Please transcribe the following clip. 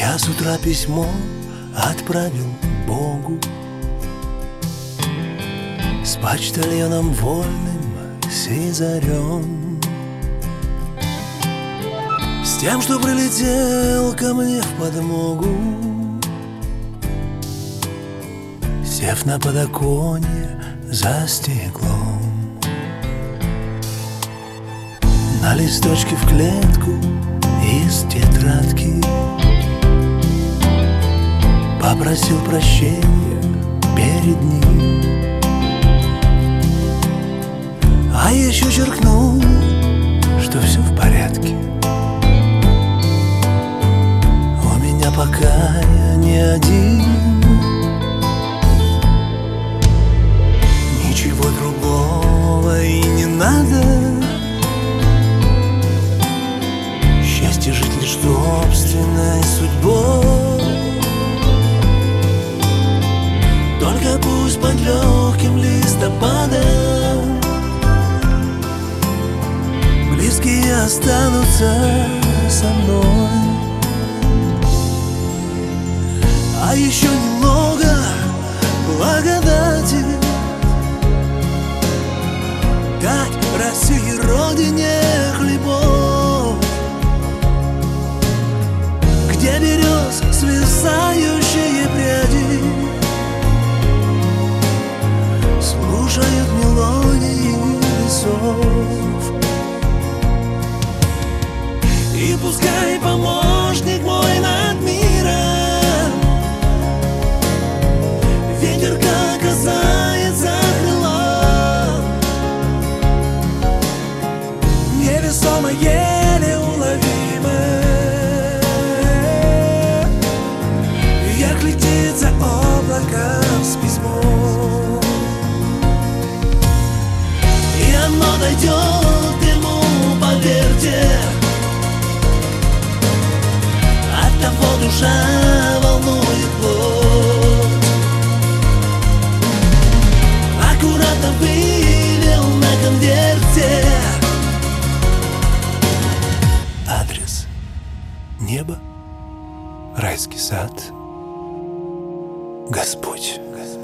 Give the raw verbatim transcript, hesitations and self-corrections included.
Я с утра письмо отправил Богу с почтальоном вольным Сизарем, с тем, что прилетел ко мне в подмогу, сев на подоконье за стеклом. На листочке в клетку из тетрадки попросил прощения перед ним, а еще черкнул, что все в порядке. У меня пока я не один, ничего другого и не надо. Счастье жить лишь собственной судьбой, только пусть под легким листопадом близкие останутся со мной. А еще немного благодати дать России, родине хлебов, где берез свисающие пряди слушают мелодии лесов. И пускай помощник мой над миром ветер, как касается за крыло, невесомо, еле уловимо, як летит за облаком с письмом. И оно дойдет к нему, поверьте, оттого душа волнует плоть. Аккуратно вывел на конверте адрес: небо, райский сад, Господь.